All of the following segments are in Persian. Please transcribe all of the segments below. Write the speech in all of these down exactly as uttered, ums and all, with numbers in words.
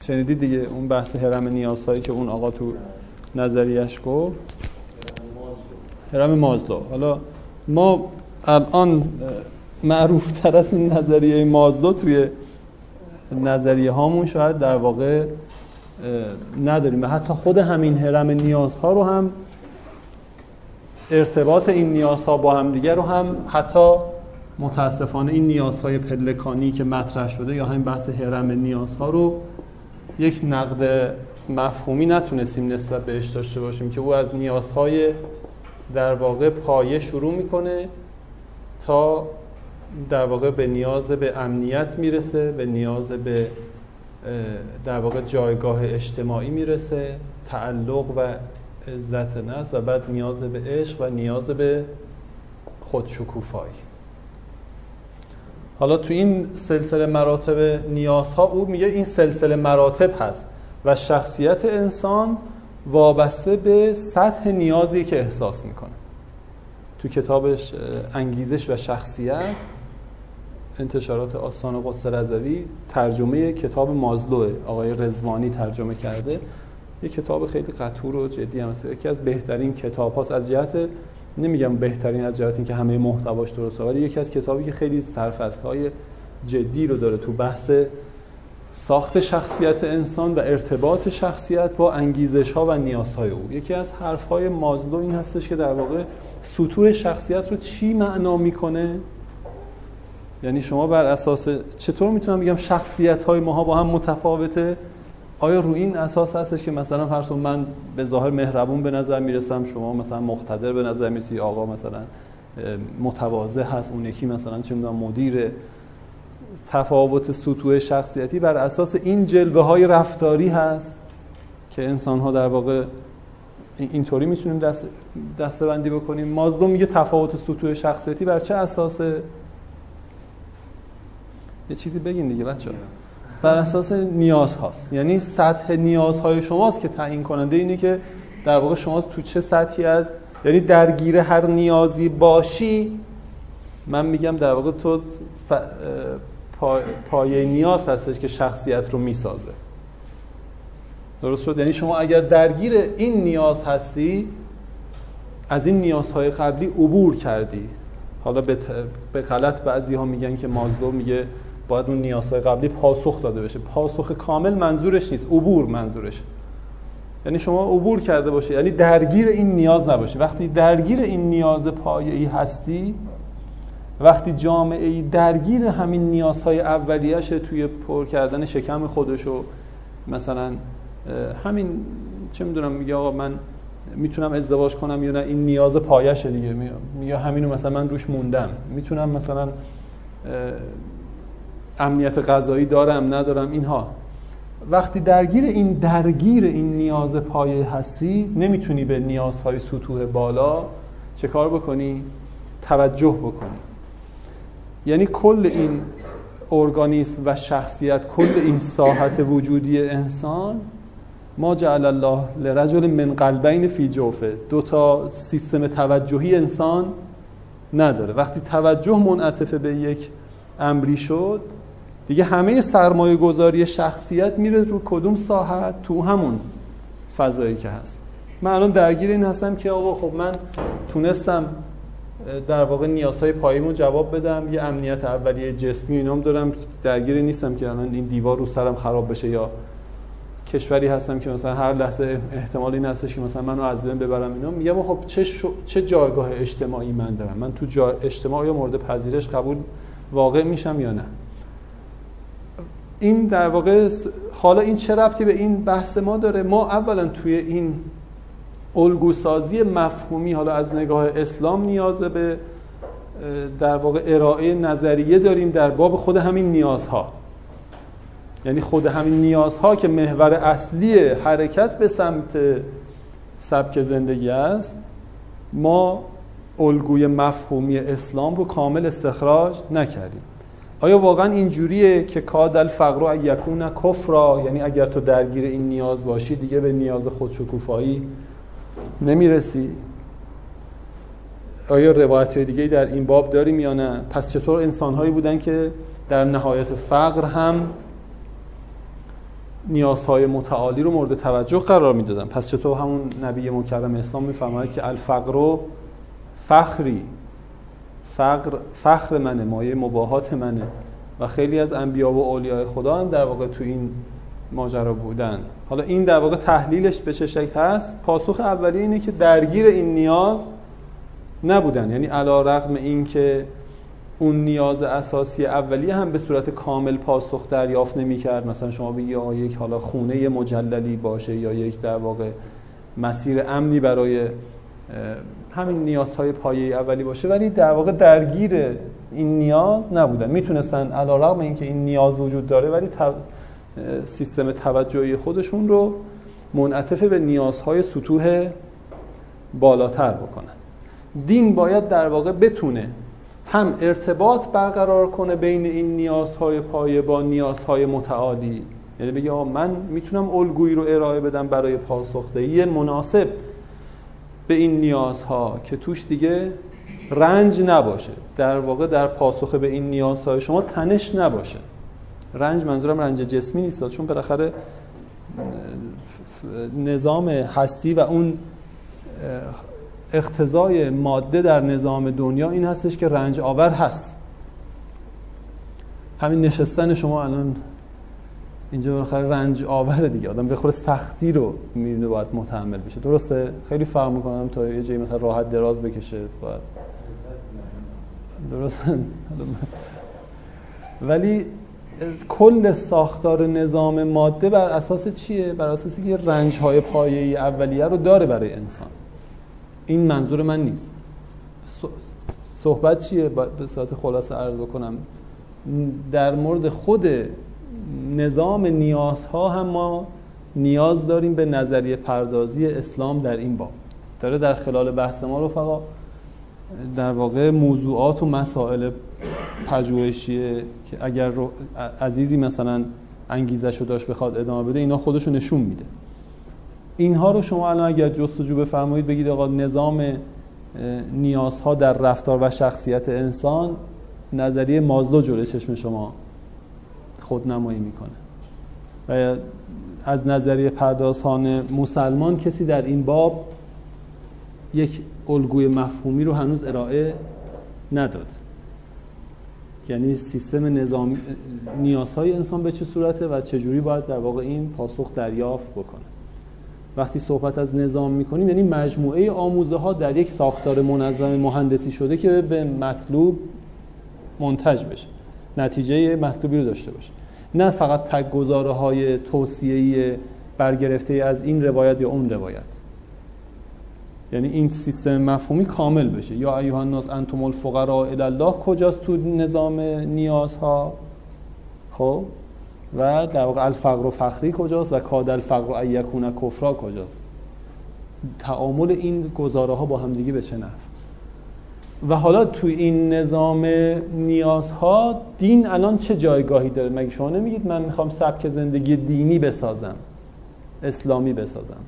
شنیدید دیگه اون بحث هرم نیازهایی که اون آقا تو نظریش گفت، هرم مازلو. حالا ما الان معروف تر از این نظریه مازلو توی نظریه هامون شاید در واقع نداریم و حتی خود همین هرم نیازها رو هم، ارتباط این نیازها با هم دیگر رو هم، حتی متاسفانه این نیازهای پلکانی که مطرح شده یا همین بحث هرم نیازها رو یک نقد مفهومی نتونستیم نسبت بهش داشته باشیم که او از نیازهای در واقع پایه شروع میکنه تا در واقع به نیاز به امنیت میرسه، به نیاز به در واقع جایگاه اجتماعی میرسه، تعلق و عزت نفس و بعد نیاز به عشق و نیاز به خودشکوفایی. حالا تو این سلسله مراتب نیازها او میگه این سلسله مراتب هست و شخصیت انسان وابسته به سطح نیازی که احساس میکنه. تو کتابش انگیزش و شخصیت، انتشارات آستان قدس رضوی، ترجمه کتاب مازلو آقای رضوانی ترجمه کرده. یک کتاب خیلی قطور و جدی هم هست، یکی از بهترین کتاب هاست از جهت، نمیگم بهترین از جهت اینکه همه محتواش درسته، ولی یکی از کتابی که خیلی سرفصل‌های جدی رو داره تو بحث ساخت شخصیت انسان و ارتباط شخصیت با انگیزش‌ها و نیازهای او. یکی از حرف‌های مازلو این هستش که در واقع سطوح شخصیت رو چی معنا میکنه؟ یعنی شما بر اساس چطور میتونم بگم شخصیت‌های ماها با هم متفاوته؟ آیا روی این اساس هستش که مثلا فرض کن من به ظاهر مهربون به نظر میرسم، شما مثلا مقتدر به نظر میرسی، آقا مثلا متواضع هست، اون یکی مثلا چه میدونم مدیر. تفاوت سطوح شخصیتی بر اساس این جلوه‌های رفتاری هست که انسان‌ها در واقع اینطوری میتونیم دست دسته‌بندی بکنیم. مازلو میگه تفاوت سطوح شخصیتی بر چه اساسه؟ یه چیزی بگین دیگه بچه‌ها. بر اساس نیاز هاست، یعنی سطح نیازهای شماست که تعیین کننده اینه که در واقع شما تو چه سطحی از، یعنی درگیر هر نیازی باشی، من میگم در واقع تو پا... پایه نیاز هستش که شخصیت رو میسازه. درست شد؟ یعنی شما اگر درگیر این نیاز هستی، از این نیازهای قبلی عبور کردی. حالا به, ت... به غلط بعضی ها میگن که مازلو میگه باید اون نیازهای قبلی پاسخ داده بشه. پاسخ کامل منظورش نیست، عبور منظورش. یعنی شما عبور کرده باشی، یعنی درگیر این نیاز نباشی. وقتی درگیر این نیاز پایه‌ای هستی، وقتی جامعه‌ای درگیر همین نیازهای اولیه‌اش توی پر کردن شکم خودشو، مثلا همین چه میدونم میگه آقا من میتونم ازدواج کنم یا نه، این نیاز پایه‌شه دیگه، میگه همینو مثلا من روش موندم، میتونم مثلا امنیت غذایی دارم ندارم، اینها. وقتی درگیر این درگیر این نیاز پایه هستی، نمیتونی به نیازهای سطوح بالا چه کار بکنی؟ توجه بکنی. یعنی کل این ارگانیسم و شخصیت، کل این ساحت وجودی انسان، ما جعل الله لرجل من قلبین فی جوفه، دو تا سیستم توجهی انسان نداره. وقتی توجه منعطف به یک امری شد، دیگه همه سرمایه گذاری شخصیت میره رو کدوم ساحت؟ تو همون فضایی که هست. من الان درگیر این هستم که آقا خب من تونستم در واقع نیازهای پایه‌مو جواب بدم، یه امنیت اولیه جسمی اینام دارم، درگیر نیستم که الان این دیوار رو سرم خراب بشه، یا کشوری هستم که مثلا هر لحظه احتمال این هستش که مثلا منو از بین ببرم. اینا میگم خب چه شو... چه جایگاه اجتماعی من دارم؟ من تو جا... اجتماع یا مورد پذیرش قبول واقع میشم یا نه؟ این در واقع حالا این چه ربطی به این بحث ما داره؟ ما اولا توی این الگوسازی مفهومی، حالا از نگاه اسلام، نیاز به در واقع ارائه نظریه داریم در باب خود همین نیازها. یعنی خود همین نیازها که محور اصلی حرکت به سمت سبک زندگی است، ما الگوی مفهومی اسلام رو کامل استخراج نکردیم. آیا واقعا اینجوریه که کاد الفقر ان یکون کفرا؟ یعنی اگر تو درگیر این نیاز باشی دیگه به نیاز خودشکوفایی نمیرسی؟ آیا روایت‌های دیگه در این باب داریم یا نه؟ پس چطور انسان‌هایی بودن که در نهایت فقر هم نیازهای متعالی رو مورد توجه قرار میدادن. پس چطور همون نبی مکرم اسلام میفرماید که الفقر فخری، فقر فخر منه، مایه مباهات منه و خیلی از انبیا و اولیاء خدا هم در واقع تو این ماجرا بودن. حالا این در واقع تحلیلش به چه شکل هست؟ پاسخ اولیه اینه که درگیر این نیاز نبودن، یعنی علی رغم این که اون نیاز اساسی اولیه هم به صورت کامل پاسخ دریافت نمی‌کرد. مثلا شما بگی یا یک حالا خونه مجللی باشه یا یک در واقع مسیر امنی برای همین نیازهای پایه‌ای اولی باشه، ولی در واقع درگیر این نیاز نبودن. میتونستن علی رغم اینکه این نیاز وجود داره ولی تو... سیستم توجهی خودشون رو منعطف به نیازهای سطوح بالاتر بکنن. دین باید در واقع بتونه هم ارتباط برقرار کنه بین این نیازهای پایه با نیازهای متعالی، یعنی بگه آقا من میتونم الگویی رو ارائه بدم برای پاسخدهی مناسب به این نیازها که توش دیگه رنج نباشه، در واقع در پاسخ به این نیازهای شما تنش نباشه. رنج منظورم رنج جسمی نیست، چون بالاخره نظام هستی و اون اقتضای ماده در نظام دنیا این هستش که رنج آور هست. همین نشستن شما الان اینجا بالاخره رنج آوره دیگه، آدم بخوره سختی رو میبینه باید متحمل بشه. درسته؟ خیلی فرق میکنم تا یه جایی مثلا راحت دراز بکشه باید. درسته؟ ولی کل ساختار نظام ماده بر اساس چیه؟ بر اساسی که رنج‌های پایه‌ای اولیه رو داره برای انسان. این منظور من نیست. صحبت چیه؟ به صورت خلاصه عرض بکنم. در مورد خود نظام نیازها هم ما نیاز داریم به نظریه پردازی اسلام در این باب. داره در خلال بحث ما رفقا در واقع موضوعات و مسائل پژوهشیه که اگر عزیزی مثلا انگیزشو داشت بخواد ادامه بده اینا خودشو نشون میده. اینها رو شما الان اگر جستجو بفرمایید بگید آقا نظام نیازها در رفتار و شخصیت انسان، نظریه مازلو جلوی چشم شما خودنمایی میکنه و از نظریه پردازان مسلمان کسی در این باب یک الگوی مفهومی رو هنوز ارائه نداد. یعنی سیستم نظام نیازهای انسان به چه صورته و چجوری باید در واقع این پاسخ دریافت بکنه. وقتی صحبت از نظام میکنیم یعنی مجموعه آموزه ها در یک ساختار منظم مهندسی شده که به مطلوب منتج بشه، نتیجه مطلوبی رو داشته باشه، نه فقط تگ‌گذاره های توصیه‌ای برگرفته از این روایت یا اون روایت. یعنی این سیستم مفهومی کامل بشه. یا ایها الناس انتم الفقراء الی الله کجاست تو نظام نیازها؟ خب و در واقع الفقر و فخری کجاست و کاد الفقر ان یکون کفرا کجاست؟ تعامل این گزاره ها با هم دیگه به چه نحو؟ و حالا تو این نظام نیازها دین الان چه جایگاهی داره؟ مگه شما نمیگید من میخوام سبک زندگی دینی بسازم، اسلامی بسازم؟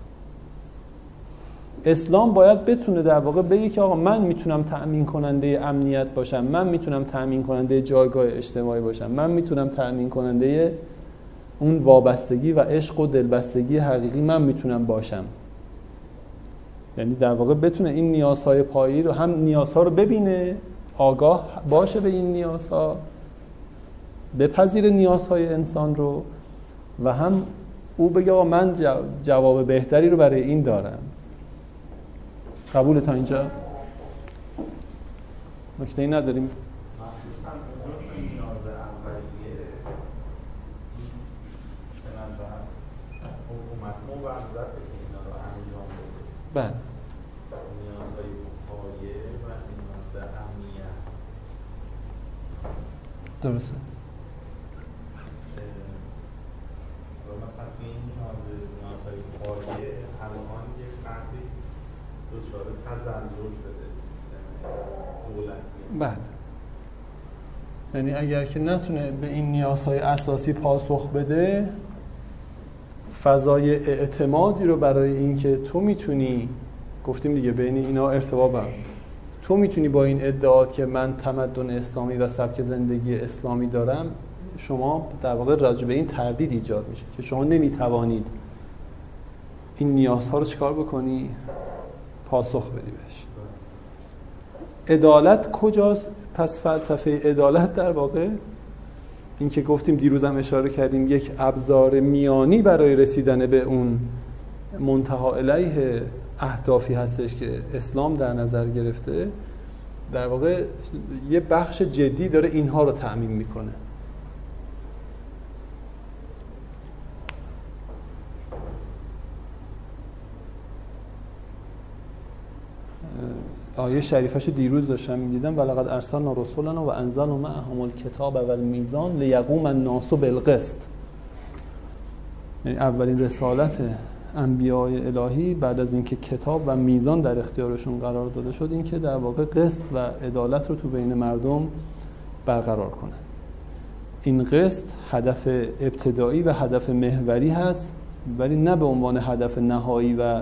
اسلام باید بتونه در واقع بگه که آقا من میتونم تأمین کننده امنیت باشم، من میتونم تأمین کننده جایگاه اجتماعی باشم، من میتونم تأمین کننده اون وابستگی و عشق و دلبستگی حقیقی من میتونم باشم. یعنی در واقع بتونه این نیازهای پایه‌ای رو هم نیازها رو ببینه، آگاه باشه به این نیازها، بپذیر نیازهای انسان رو و هم او بگه آقا من جواب بهتری رو برای این دارم. قبول تا اینجا؟ نکته‌ای نداریم؟ مخصوصاً نیاز اولیه به نظر حکومت موظفه که اینا رو انجام بده. بله. نیازهای پایه و نیاز امنیت. درسته. و مثلا این نیاز نیازهای پایه الان یک فردی دچار تزلزل شده سیستم دولتی. بله. یعنی اگر که نتونه به این نیازهای اساسی پاسخ بده، فضای اعتمادی رو برای این که تو میتونی، گفتیم دیگه بین اینا ارتباط برقرار، تو میتونی با این ادعات که من تمدن اسلامی و سبک زندگی اسلامی دارم شما در واقع راجع به این تردید ایجاد میشه که شما نمیتوانید این نیازها رو چیکار بکنی؟ پاسخ بدی بهش. عدالت کجاست؟ پس فلسفه عدالت در واقع این که گفتیم دیروزم اشاره کردیم یک ابزار میانی برای رسیدن به اون منتها الیه اهدافی هستش که اسلام در نظر گرفته، در واقع یه بخش جدی داره اینها رو تأمین میکنه. آیه شریفش دیروز داشتم می‌دیدم ولقد ارسلنا رسولنا و انزلنا معهم الکتاب والمیزان لیقوم الناس بالقسط. یعنی اولین رسالت انبیاء الهی بعد از اینکه کتاب و میزان در اختیارشون قرار داده شد این که در واقع قسط و عدالت رو تو بین مردم برقرار کنن. این قسط هدف ابتدایی و هدف محوری هست، ولی نه به عنوان هدف نهایی و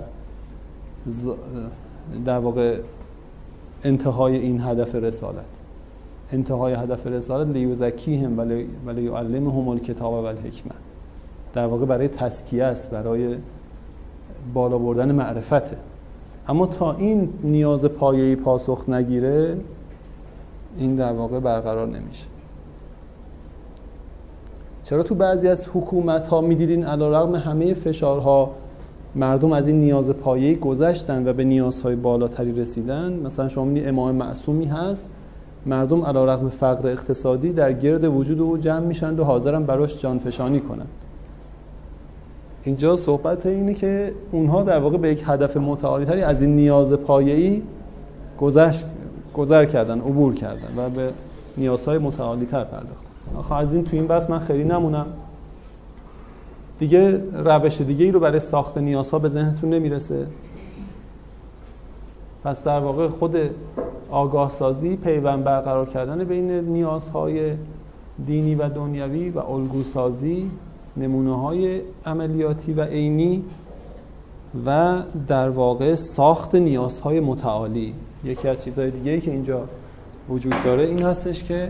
در واقع انتهای این هدف رسالت. انتهای هدف رسالت لیزکیهم و لیعلمهم الکتاب و الحکمه، در واقع برای تزکیه است، برای بالا بردن معرفته. اما تا این نیاز پایه‌ای پاسخ نگیره این در واقع برقرار نمیشه. چرا تو بعضی از حکومت‌ها می‌دیدین علیرغم همه فشارها مردم از این نیاز پایه‌ای گذشتن و به نیازهای بالاتری رسیدن؟ مثلا شما می‌بینید امام معصومی هست، مردم علیرغم فقر اقتصادی در گرد وجود او جمع میشن و حاضرن براش جانفشانی کنن. اینجا صحبت اینه که اونها در واقع به یک هدف متعالی‌تری از این نیاز پایه‌ای گذشت گذر کردن، عبور کردن و به نیازهای متعالی‌تر پرداختن. آخه از این تو این بحث من خیلی نمونم دیگه. روش دیگه ای رو برای ساخت نیازها به ذهنتون نمیرسه. پس در واقع خود آگاه سازی، پیوند برقرار کردن بین نیازهای دینی و دنیوی و الگو سازی، نمونه های عملیاتی و عینی و در واقع ساخت نیازهای متعالی. یکی از چیزهای دیگه‌ای که اینجا وجود داره این هستش که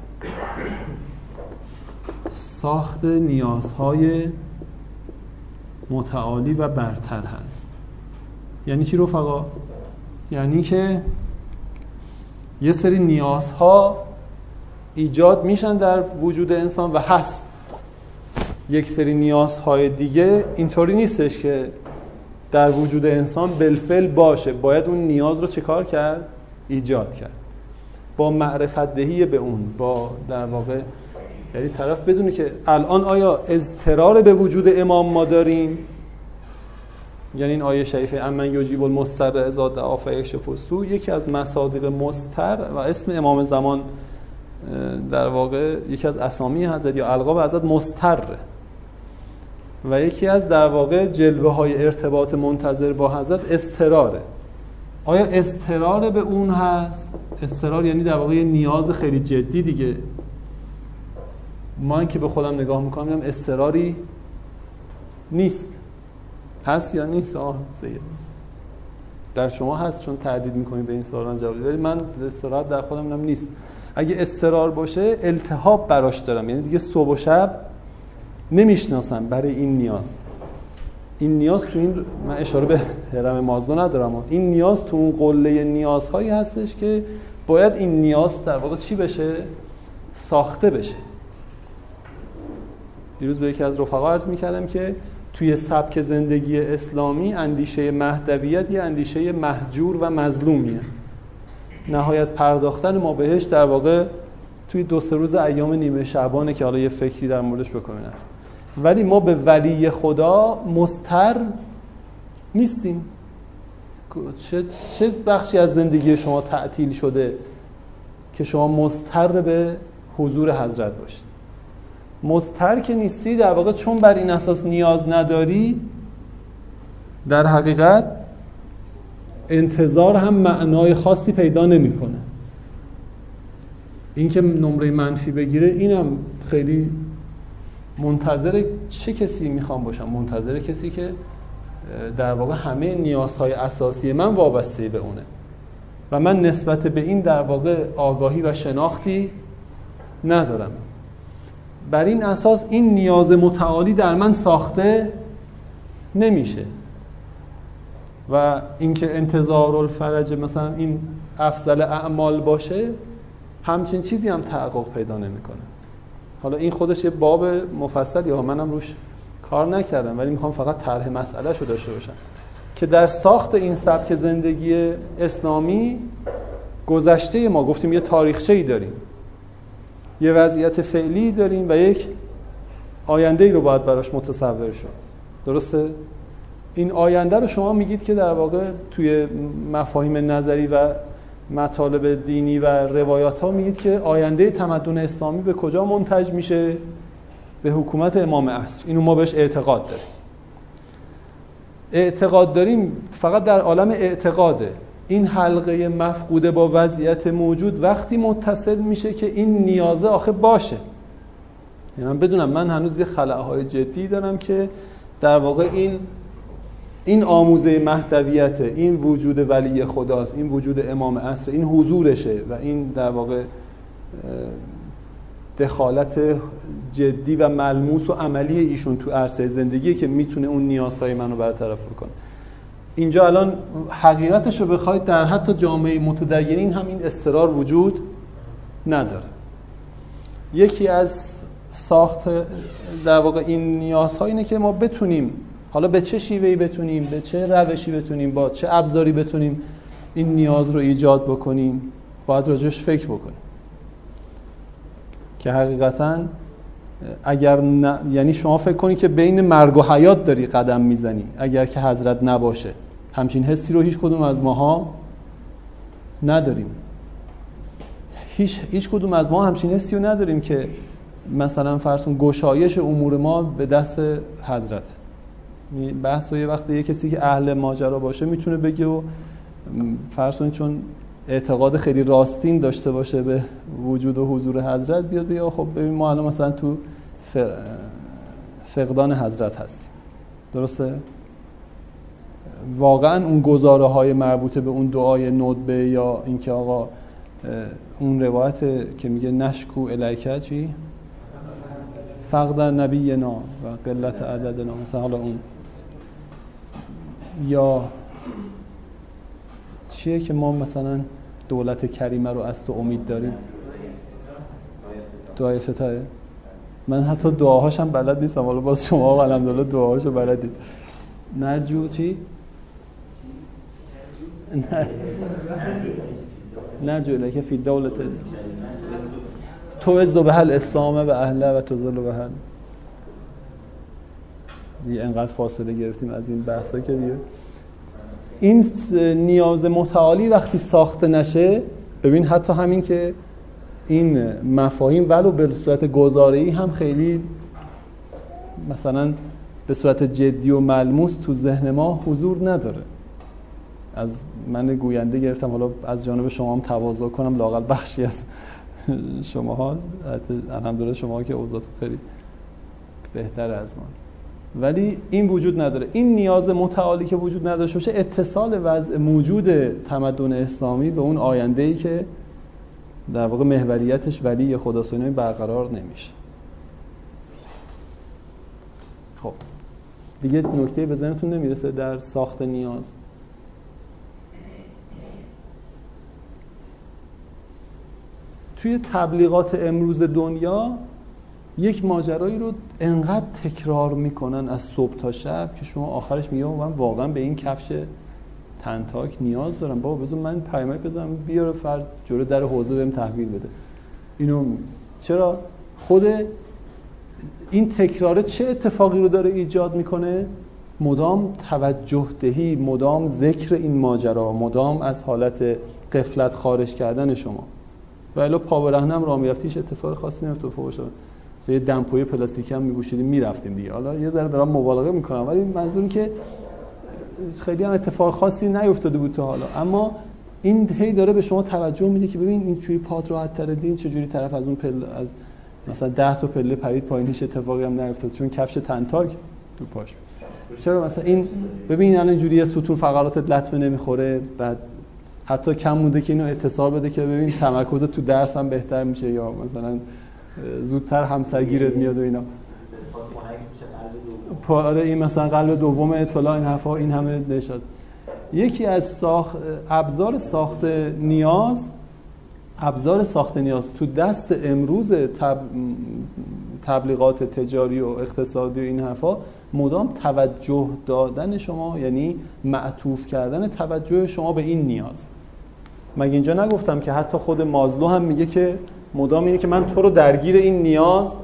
ساخت نیازهای متعالی و برتر هست. یعنی چی رفقا؟ یعنی که یه سری نیازها ایجاد میشن در وجود انسان و هست، یک سری نیازهای دیگه اینطوری نیستش که در وجود انسان بالفعل باشه، باید اون نیاز رو چه کار کرد؟ ایجاد کرد با معرفت دهی به اون، با در واقع یعنی طرف بدونه که الان آیا اضطرار به وجود امام ما داریم؟ یعنی این آیه شریفه امن یجیب المضطر اذا دعا فیکشف السوء یکی از مصادیق مضطر و اسم امام زمان در واقع یکی از اسامی حضرت یا القاب حضرت مضطره و یکی از در واقع جلوه های ارتباط منتظر با حضرت اضطراره. آیا اضطرار به اون هست؟ اضطرار یعنی در واقع یه نیاز خیلی جدی دیگه. من که به خودم نگاه میکنم میگم اضطراری نیست. هست یا نیست؟ آه سید در شما هست چون تردید میکنید به این سوالان جواب بدید، ولی من اضطرار در خودم میگم نیست. اگه اضطرار باشه التهاب براش دارم، یعنی دیگه صبح و شب نمیشناسم برای این نیاز. این نیاز تو این، من اشاره به هرم مازدو ندارم، این نیاز تو اون قله نیازهایی هستش که باید این نیاز در واقع چی بشه؟ ساخته بشه. دیروز به یکی از رفقا عرض میکردم که توی سبک زندگی اسلامی اندیشه مهدویت یه اندیشه مهجور و مظلومیه. نهایت پرداختن ما بهش در واقع توی دو سه روز ایام نیمه شعبانه که حالا یه فکری در موردش بکنیم، ولی ما به ولی خدا مضطر نیستیم. چه چه بخشی از زندگی شما تعطیل شده که شما مضطر به حضور حضرت باشید؟ مضطر که نیستی، در واقع چون بر این اساس نیاز نداری، در حقیقت انتظار هم معنای خاصی پیدا نمیکنه. این که نمره منفی بگیره اینم خیلی منتظر چه کسی میخوام باشم؟ منتظر کسی که در واقع همه نیازهای اساسی من وابسته به اونه و من نسبت به این در واقع آگاهی و شناختی ندارم. بر این اساس این نیاز متعالی در من ساخته نمیشه و اینکه انتظار الفرج مثلا این افضل اعمال باشه همچین چیزی هم تحقق پیدا نمیکنه. حالا این خودش یه باب مفصلی ها، منم روش کار نکردم ولی میخوام فقط طرح مسئله شو داشته باشم که در ساخت این سبک زندگی اسلامی گذشته ما گفتیم یه تاریخچه‌ای داریم، یه وضعیت فعلی داریم و یک آینده‌ای رو باید براش متصور شد. درسته؟ این آینده رو شما میگید که در واقع توی مفاهیم نظری و مطالب دینی و روایات ها میگید که آینده تمدن اسلامی به کجا منتج میشه؟ به حکومت امام عصر. اینو ما بهش اعتقاد داریم. اعتقاد داریم فقط در عالم اعتقاده. این حلقه مفقوده با وضعیت موجود وقتی متصل میشه که این نیازه آخه باشه. یعنی من بدونم من هنوز یه خلاهای جدی دارم که در واقع این این آموزه مهدویت، این وجود ولی خداست، این وجود امام عصر، این حضورشه و این در واقع دخالت جدی و ملموس و عملی ایشون تو عرصه زندگی که میتونه اون نیازهای منو برطرف بکنه. اینجا الان حقیقتش رو بخواید در حتی جامعه متدینین هم این اضطرار وجود نداره. یکی از ساخت در واقع این نیازها اینه که ما بتونیم، حالا به چه شیوهی بتونیم، به چه روشی بتونیم، با چه ابزاری بتونیم این نیاز رو ایجاد بکنیم، باید راجعش فکر بکنیم که حقیقتاً اگر ن... یعنی شما فکر کنید که بین مرگ و حیات داری قدم میزنی اگر که حضرت نباشه. همچین حسی رو هیچ کدوم از ماها نداریم. هیچ هیچ کدوم از ما همچین حسی رو نداریم که مثلا فرض کن گشایش امور ما به دست حضرت. بحث و یه وقت یه کسی که اهل ماجرا باشه میتونه بگه و فرض کن چون اعتقاد خیلی راستین داشته باشه به وجود و حضور حضرت بیاد بگه خب ببین ما الان مثلا تو فقدان حضرت هستیم. درسته؟ واقعا اون گزاره های مربوطه به اون دعای ندبه یا اینکه آقا اون روایت که میگه نشکو الیکه چی؟ فقد نبینا و قلت عددنا، مثلا حالا اون یا چیه که ما مثلا دولت کریمه رو از تو امید داریم؟ دعای فتایه. من حتی دعاهاشم بلد نیستم، حالا باز شما الحمدلله دعاهاشو بلدید. نرجو چی؟ نرجو الیک فی دولت تو عز به الاسلام و اهله و تذل به هل. دیگه انقدر فاصله گرفتیم از این بحثا که دیگه این نیاز متعالی وقتی ساخته نشه، ببین حتی همین که این مفاهیم ولو به صورت گزاره‌ای هم خیلی مثلا به صورت جدی و ملموس تو ذهن ما حضور نداره. از من گوینده گرفتم، حالا از جانب شما هم تواضع کنم لااقل بخشی از شماها، الحمدلله شما که اوضاعتون خیلی بهتر از ما، ولی این وجود نداره. این نیاز متعالی که وجود نداشته باشه اتصال وضع موجود تمدن اسلامی به اون آینده‌ای که در واقع محوریتش ولی خداست برقرار نمیشه. خب دیگه نکته به ذهنتون نمیرسه در ساخت نیاز؟ توی تبلیغات امروز دنیا یک ماجرایی رو انقدر تکرار میکنن از صبح تا شب که شما آخرش میگم من واقعا به این کفش تنتاک نیاز دارم، بابا بذار من پیامک بزنم بیاره فرد جلو در حوزه بهم تحویل بده. اینو چرا خود این تکراره چه اتفاقی رو داره ایجاد میکنه؟ مدام توجه دهی، مدام ذکر این ماجرا، مدام از حالت غفلت خارج کردن شما. ولی پا برهنم راه میرفتی هیچ اتفاق خاصی نمیافتاد باشه. یه دمپوی پلاستیکی هم میگوشیدیم میرفتیم دیگه. حالا یه ذره دارم مبالغه میکنم ولی منظوری که خیلی هم اتفاق خاصی نیفتاده بود تا حالا، اما این هی داره به شما توجه میده که ببین این چوری پات راحت تر دین، چجوری طرف از اون پله از مثلا ده تا پله پرید پایین هیچ اتفاقی هم نیفتاد چون کفش تنتاک تو پاش. چرا مثلا این ببین الان اینجوری ستون فقراتت لطمه نمیخوره، بعد حتی کم مونده که اینو اتصال بده که ببین تمرکزت تو درس هم بهتر میشه، یا مثلا زودتر همسرگیرت میاد و اینا. آره این مثلا قلب دوم اطلاع این حرفا این همه نشد. یکی از ساخت ابزار ساخت نیاز ابزار ساخت نیاز تو دست امروز تب... تبلیغات تجاری و اقتصادی و این حرفا مدام توجه دادن شما، یعنی معطوف کردن توجه شما به این نیاز. مگه اینجا نگفتم که حتی خود مازلو هم میگه که مدام اینه که من تو رو درگیر این نیاز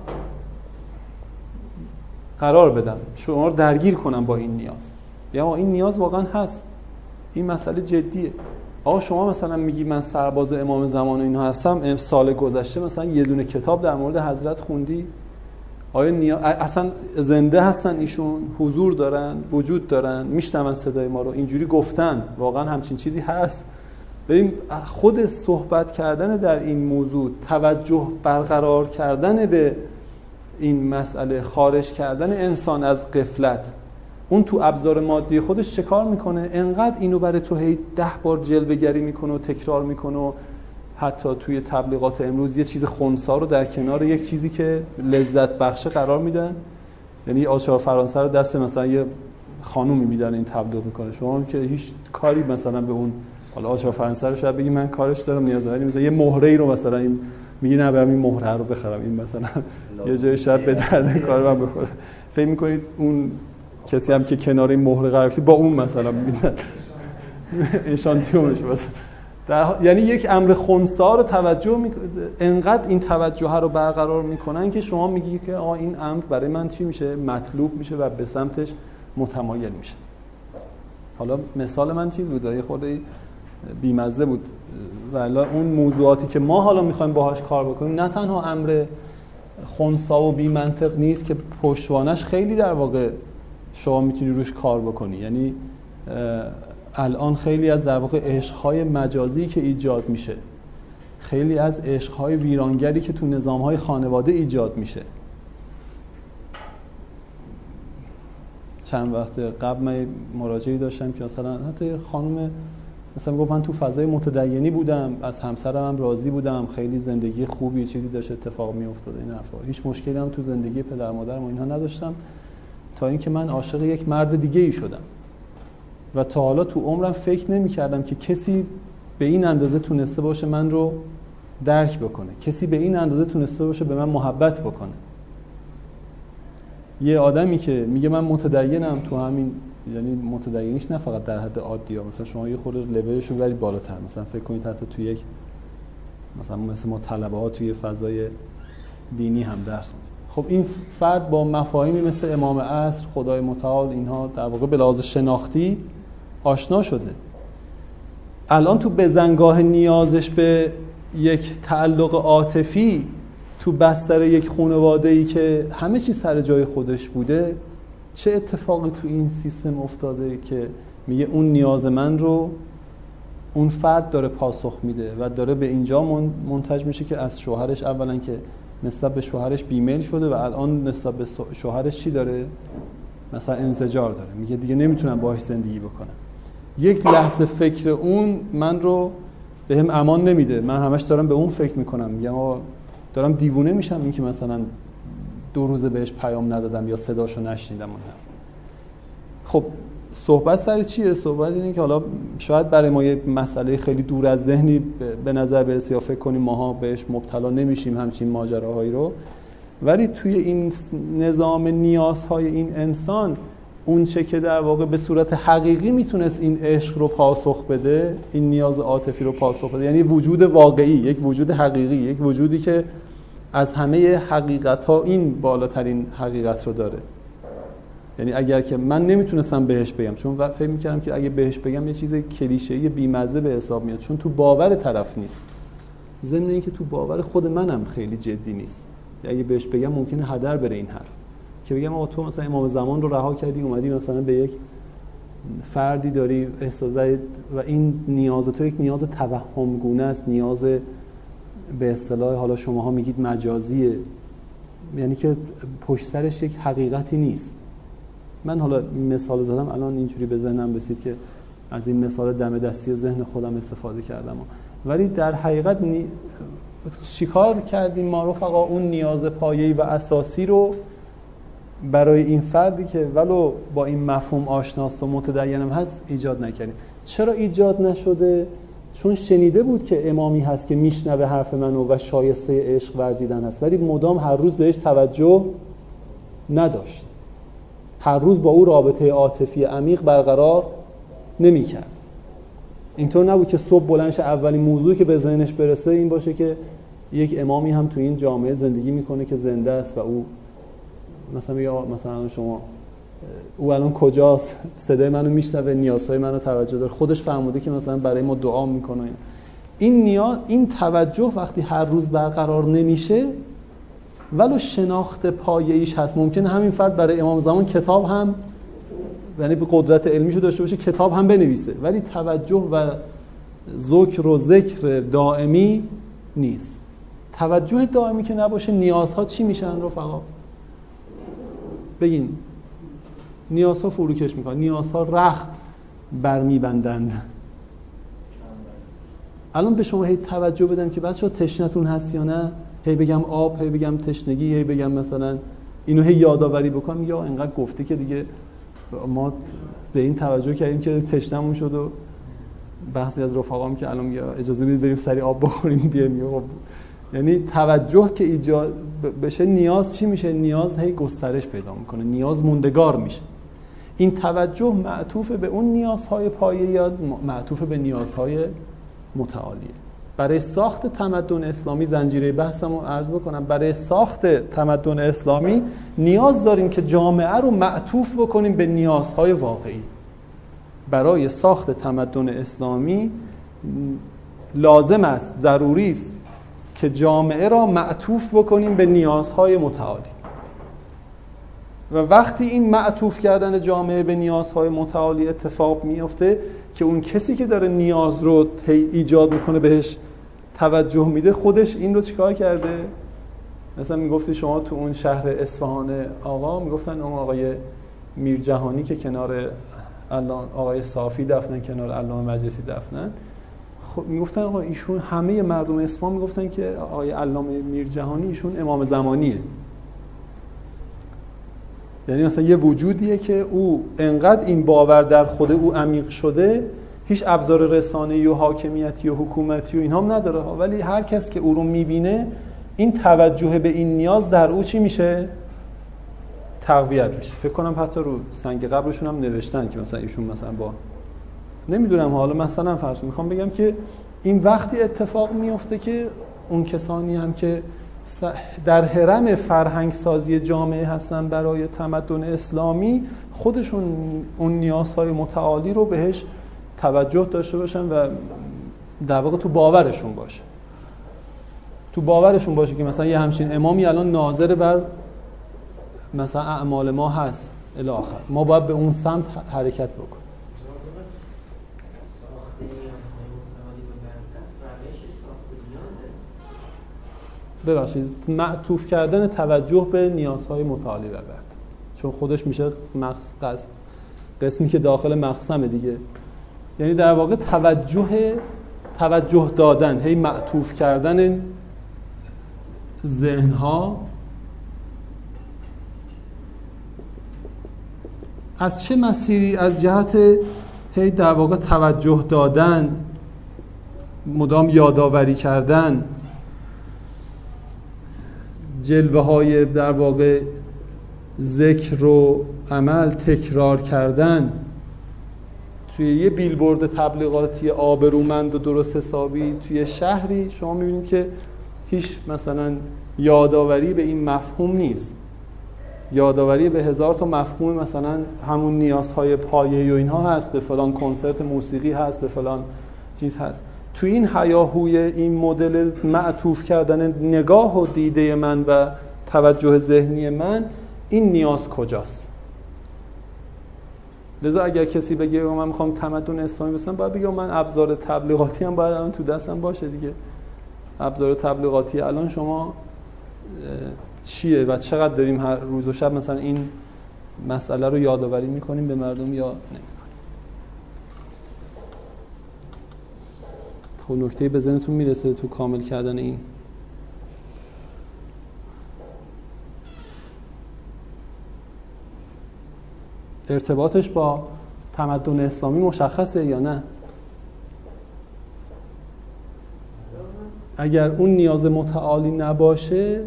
قرار بدم، شما رو درگیر کنم با این نیاز. یا این نیاز واقعا هست، این مسئله جدیه. آقا شما مثلا میگی من سرباز امام زمان و اینها هستم، سال گذشته مثلا یه دونه کتاب در مورد حضرت خوندی؟ آیا نیا... اصلا زنده هستن ایشون؟ حضور دارن؟ وجود دارن؟ میشنون صدای ما رو؟ اینجوری گفتن؟ واقعا همچین چیزی هست؟ ببین خود صحبت کردن در این موضوع، توجه برقرار کردن به این مسئله، خارج کردن انسان از غفلت، اون تو ابزار مادی خودش چه کار میکنه؟ انقدر اینو برای تو هی ده بار جلوه‌گری میکنه و تکرار میکنه و حتی توی تبلیغات امروز یه چیز خنثی رو در کنار یک چیزی که لذت بخشه قرار میدن. یعنی آچار فرانسه رو دست مثلا یه خانومی میدن این تبلیغ میکنه، شما که هیچ کاری مثلا به اون، حالا آچار فرانسه رو شاید بگی من کارش دارم نیاز دارم، مثلا یه مهره‌ای رو مثلا این میگه نه برام این مهره رو بخرم، این مثلا یه جای شاید به درد کار من بخوره. فکر میکنید اون کسی هم که کنار این مهره قرار گرفته با اون مثلا میدن اشانتیومش مثلا در... یعنی یک امر خنثی رو توجه می... انقدر این توجه رو برقرار میکنن که شما میگی که آقا این امر برای من چی میشه؟ مطلوب میشه و به سمتش متمایل میشه. حالا مثال من چیز بود، یه خورده بیمزه بود، ولی اون موضوعاتی که ما حالا میخوایم باهاش کار بکنیم نه تنها امر خنثی و بی منطق نیست که پشتوانش خیلی در واقع شما میتونی روش کار بکنی. یعنی الان خیلی از در واقع عشق‌های مجازی که ایجاد میشه، خیلی از عشق‌های ویرانگری که تو نظام‌های خانواده ایجاد میشه. چند وقت قبل من مراجعه‌ای داشتم که مثلا حتی خانم مثلا گفت من تو فضای متدینی بودم، از همسرم هم راضی بودم، خیلی زندگی خوبی چیزی داشت اتفاق میافتاد این حرفا، هیچ مشکلی هم تو زندگی پدر مادرم و اینها نداشتم، تا اینکه من عاشق یک مرد دیگه ای شدم و تا حالا تو عمرم فکر نمی کردم که کسی به این اندازه تونسته باشه من رو درک بکنه، کسی به این اندازه تونسته باشه به من محبت بکنه. یه آدمی که میگه من متدینم تو همین، یعنی متدینیش نه فقط در حد عادی ها، مثلا شما یه خورده لولش رو برید بالاتر، مثلا فکر کنید حتی تو یک مثلا مثل ما طلبه ها توی فضای دینی هم درس میدن. خب این فرد با مفاهیمی مثل امام عصر، خدای متعال، اینها در واقع به لحاظ شناختی آشنا شده. الان تو بزنگاه نیازش به یک تعلق عاطفی تو بستر یک خانواده‌ای که همه چیز سر جای خودش بوده، چه اتفاقی تو این سیستم افتاده که میگه اون نیاز من رو اون فرد داره پاسخ میده و داره به اینجا منتج میشه که از شوهرش اولا که نسبت به شوهرش بیمیل شده و الان نسبت به شوهرش چی داره؟ مثلا انزجار داره، میگه دیگه نمیتونم باهاش زندگی بکنم. یک لحظه فکر اون من رو به هم امان نمیده، من همش دارم به اون فکر میکنم، میگم آقا دارم دیوونه میشم این که مثلا دو روزه بهش پیام ندادم یا صداشو نشنیدم. خب صحبت سر چیه؟ صحبت اینه که حالا شاید برای ما یه مسئله خیلی دور از ذهنی به نظر برسه یا فکر کنیم ماها بهش مبتلا نمیشیم همچین ماجراهایی رو، ولی توی این نظام نیازهای این انسان اون چه که در واقع به صورت حقیقی میتونست این عشق رو پاسخ بده، این نیاز عاطفی رو پاسخ بده، یعنی وجود واقعی، یک وجود حقیقی، یک وجودی که از همه حقیقت ها این بالاترین حقیقت رو داره. یعنی اگر که من نمیتونستم بهش بگم، چون فکر میکردم که اگه بهش بگم یه چیز کلیشه‌ای بی‌مزه به حساب میاد، چون تو باور طرف نیست، ضمن اینکه تو باور خود منم خیلی جدی نیست. اگه بهش بگم ممکنه هدر بره این حرف، که بگم آقا تو مثلا امام زمان رو رها کردی اومدی مثلا به یک فردی داری احساس و این نیاز تو یک نیاز توهم گونه است، نیاز به اصطلاح حالا شماها میگید مجازیه، یعنی که پشت سرش یک حقیقتی نیست. من حالا مثال زدم الان اینجوری به ذهنم رسید که از این مثال دم دستی ذهن خودم استفاده کردم، ولی در حقیقت نی... چیکار کردیم ما رفقا؟ اون نیاز پایه‌ای و اساسی رو برای این فردی که ولو با این مفهوم آشناست و متدینم هست ایجاد نکردیم. چرا ایجاد نشده؟ چون شنیده بود که امامی هست که میشنوه حرف منو و شایسته عشق ورزیدن هست، ولی مدام هر روز بهش توجه نداشت، هر روز با او رابطه عاطفی عمیق برقرار نمی‌کرد. اینطور نبود که صبح بلندش اولین موضوعی که به ذهنش برسه این باشه که یک امامی هم تو این جامعه زندگی میکنه که زنده است و او مثلا یا مثلا شما او الان کجاست، صدای منو میشنوه، نیازهای منو توجه داره، خودش فهمیده که مثلا برای ما دعا میکنه. این نیاز، این توجه وقتی هر روز برقرار نمیشه ولو شناخت پایه‌ایش هست، ممکنه همین فرد برای امام زمان کتاب هم، یعنی به قدرت علمیشو داشته باشه، کتاب هم بنویسه، ولی توجه و ذکر و ذکر دائمی نیست. توجه دائمی که نباشه نیازها چی میشن رفقا؟ بگین. نیازها فروکش میکنن، نیازها رخت برمیبندند. الان به شما هی توجه بدم که بچه‌ها تشنتون هست یا نه، هی بگم آب، هی بگم تشنگی، هی بگم مثلا اینو هی یادآوری بکنم، یا اینقدر گفته که دیگه ما به این توجه کردیم که تشنمون شد و بحثی از رفقام که الان یا اجازه بدید بریم سری آب بخوریم بیایم. یعنی توجه که ایجاد بشه نیاز چی میشه؟ نیاز هی گسترش پیدا میکنه، نیاز موندگار میشه. این توجه معطوف به اون نیازهای پایه یا معطوف به نیازهای متعالیه. برای ساخت تمدن اسلامی، زنجیره بحثمو عرض بکنم، برای ساخت تمدن اسلامی نیاز داریم که جامعه رو معطوف بکنیم به نیازهای واقعی. برای ساخت تمدن اسلامی لازم است، ضروری است که جامعه را معطوف بکنیم به نیازهای متعالی. و وقتی این معطوف کردن جامعه به نیازهای متعالی اتفاق میفته که اون کسی که داره نیاز رو ایجاد میکنه بهش توجه میده، خودش این رو چیکار کرده؟ مثلا میگفتی شما تو اون شهر اصفهان آقا، میگفتن اون آقای میرجهانی که کنار الان آقای صافی دفنن، کنار علامه مجلسی دفنن، خب میگفتن آقا ایشون، همه مردم اصفهان میگفتن که آقای علامه میرجهانی ایشون امام زمانیه. یعنی مثلا یه وجودیه که او انقدر این باور در خود او عمیق شده، هیچ ابزار رسانه‌ای و حاکمیتی و حکومتی و اینها هم نداره، ولی هر کس که او رو میبینه این توجه به این نیاز در او چی میشه؟ تقویت میشه. فکر کنم حتی رو سنگ قبرشون هم نوشتن که مثلا ایشون مثلا با، نمیدونم حالا مثلا فرض میخوام بگم که این وقتی اتفاق میفته که اون کسانی هم که در حرم فرهنگ سازی جامعه هستن برای تمدن اسلامی، خودشون اون نیازهای متعالی رو بهش توجه داشته باشن و در واقع تو باورشون باشه تو باورشون باشه که مثلا یه همچین امامی الان ناظر بر مثلا اعمال ما هست الی آخر، ما باید به اون سمت حرکت بکنیم. ببخشید، معطوف کردن توجه به نیازهای متعالی و بعد، چون خودش میشه مقصد، قسمی که داخل مقسمه دیگه. یعنی در واقع توجه توجه دادن، هی معطوف کردن ذهنها از چه مسیری؟ از جهت هی در واقع توجه دادن، مدام یادآوری کردن، جلوه های در واقع ذکر و عمل تکرار کردن. توی یه بیلبورد تبلیغاتی آبرومند و درست حسابی توی شهری شما میبینید که هیچ مثلا یادآوری به این مفهوم نیست، یادآوری به هزار تا مفهوم، مثلا همون نیازهای پایه‌ای و اینها هست، به فلان کنسرت موسیقی هست، به فلان چیز هست. تو این هیاهوی این مدل معطوف کردن نگاه و دیده من و توجه ذهنی من، این نیاز کجاست؟ لذا اگر کسی بگه من میخوام تمدن اسلامی بسازم، باید بگه من ابزار تبلیغاتی هم باید الان تو دستم باشه دیگه. ابزار تبلیغاتی الان شما چیه و چقدر داریم هر روز و شب مثلا این مسئله رو یادآوری میکنیم به مردم یا نمیکنیم؟ خب نکته به ذهنتون میرسه تو کامل کردن این ارتباطش با تمدن اسلامی مشخصه یا نه؟ اگر اون نیاز متعالی نباشه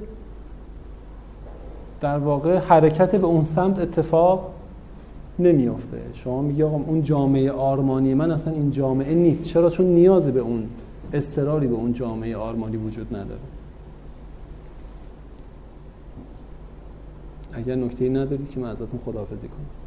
در واقع حرکت به اون سمت اتفاق نمیافته. شما میگی آقا اون جامعه آرمانی من اصلا این جامعه نیست. چرا؟ چون نیازی به اون اضطراری به اون جامعه آرمانی وجود نداره. اگر نکته‌ای ندارید که من ازتون خداحافظی کنم.